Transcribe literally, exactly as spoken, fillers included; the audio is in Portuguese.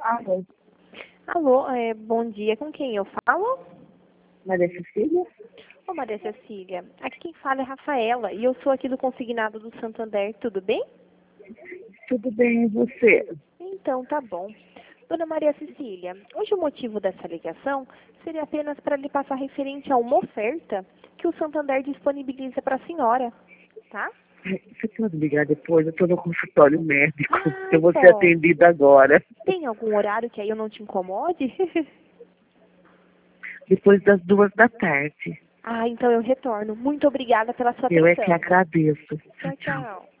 Alô, Alô, é, bom dia. Com quem eu falo? Maria Cecília? Ô, Maria Cecília, aqui quem fala é Rafaela e eu sou aqui do Consignado do Santander, tudo bem? Tudo bem, e você? Então, tá bom. Dona Maria Cecília, hoje o motivo dessa ligação seria apenas para lhe passar referente a uma oferta que o Santander disponibiliza para a senhora, tá? Ai, Você pode ligar depois? Eu estou no consultório médico. Ah, Eu vou ser bom. atendida agora. Tem algum horário que aí eu não te incomode? Depois das duas da tarde. Ah, então eu retorno. Muito obrigada pela sua Eu é que atenção. agradeço. Tchau, Tchau, tchau. tchau.